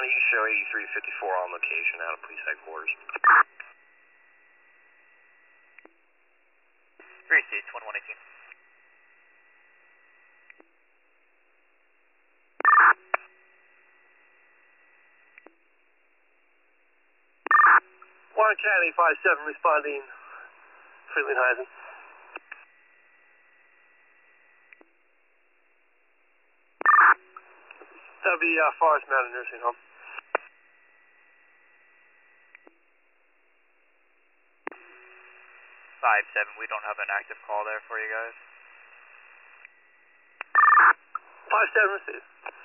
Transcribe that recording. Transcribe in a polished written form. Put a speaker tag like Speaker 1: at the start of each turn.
Speaker 1: County, you show 8354 on location out of police headquarters.
Speaker 2: 3C, 2118.
Speaker 1: Warren County 57 responding, Freeland-Heisen. That'll be Forest Mountain Nursing Home.
Speaker 2: 5-7, we don't have an active call there for you guys.
Speaker 1: 5-7 received.